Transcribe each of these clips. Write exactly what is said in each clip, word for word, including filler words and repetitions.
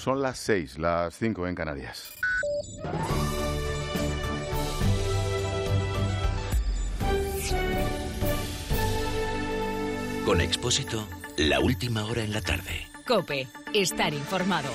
Son las seis, las cinco en Canarias. Con Expósito, la última hora en la tarde. COPE, estar informado.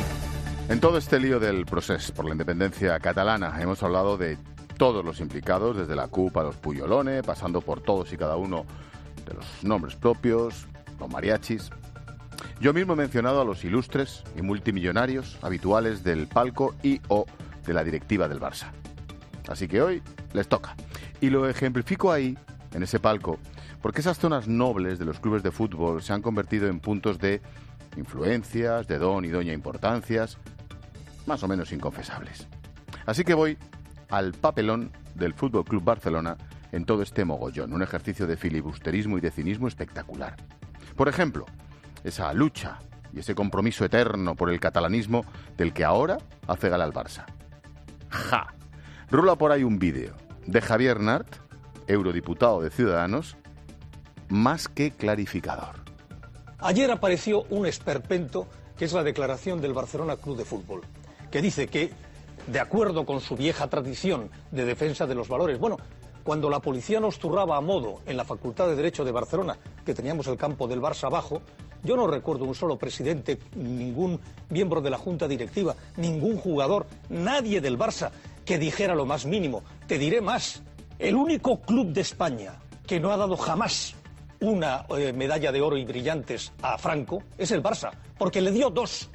En todo este lío del procés por la independencia catalana hemos hablado de todos los implicados, desde la C U P a los Puyolone, pasando por todos y cada uno de los nombres propios, los mariachis. Yo mismo he mencionado a los ilustres y multimillonarios habituales del palco y o de la directiva del Barça. Así que hoy les toca. Y lo ejemplifico ahí, en ese palco, porque esas zonas nobles de los clubes de fútbol se han convertido en puntos de influencias, de don y doña importancias, más o menos inconfesables. Así que voy al papelón del F C Barcelona en todo este mogollón, un ejercicio de filibusterismo y de cinismo espectacular. Por ejemplo, esa lucha y ese compromiso eterno por el catalanismo del que ahora hace gala el Barça. ¡Ja! Rula por ahí un vídeo de Javier Nart, eurodiputado de Ciudadanos, más que clarificador. Ayer apareció un esperpento, que es la declaración del Barcelona Club de Fútbol, que dice que, de acuerdo con su vieja tradición de defensa de los valores, bueno, cuando la policía nos zurraba a modo en la Facultad de Derecho de Barcelona, que teníamos el campo del Barça abajo, yo no recuerdo un solo presidente, ningún miembro de la Junta Directiva, ningún jugador, nadie del Barça que dijera lo más mínimo. Te diré más, el único club de España que no ha dado jamás una eh, medalla de oro y brillantes a Franco es el Barça, porque le dio dos.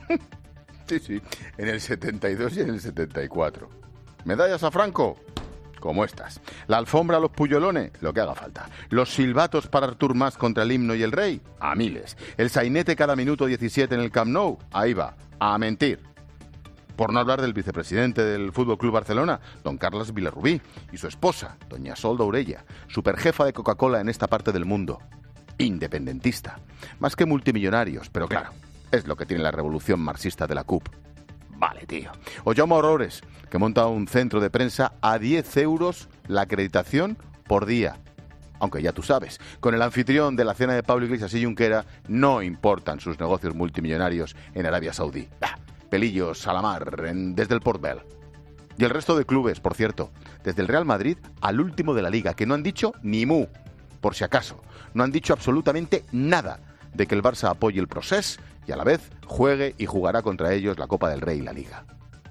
Sí, sí, en el setenta y dos y en el setenta y cuatro. ¿Medallas a Franco? Como estas. La alfombra a los Puyolone, lo que haga falta. Los silbatos para Artur Mas contra el himno y el rey, a miles. El sainete cada minuto diecisiete en el Camp Nou, ahí va, a mentir. Por no hablar del vicepresidente del F C Barcelona, don Carles Vilarrubí, y su esposa, doña Sol Daurella, superjefa de Coca-Cola en esta parte del mundo. Independentista. Más que multimillonarios, pero claro, es lo que tiene la revolución marxista de la C U P. Vale, tío. O Jaume Horrores, que monta un centro de prensa a diez euros la acreditación por día. Aunque ya tú sabes, con el anfitrión de la cena de Pablo Iglesias y Junquera no importan sus negocios multimillonarios en Arabia Saudí. Bah, pelillos a la mar en, desde el Port Bell. Y el resto de clubes, por cierto, desde el Real Madrid al último de la Liga, que no han dicho ni mu, por si acaso. No han dicho absolutamente nada de que el Barça apoye el procés y a la vez juegue y jugará contra ellos la Copa del Rey y la Liga.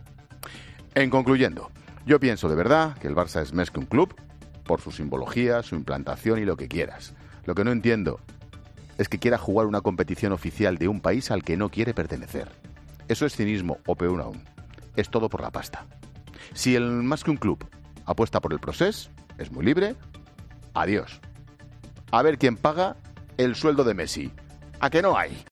En concluyendo, yo pienso de verdad que el Barça es más que un club, por su simbología, su implantación y lo que quieras. Lo que no entiendo es que quiera jugar una competición oficial de un país al que no quiere pertenecer. Eso es cinismo, o peor aún, es todo por la pasta. Si el más que un club apuesta por el procés, es muy libre, adiós. A ver quién paga el sueldo de Messi. ¿A que no hay?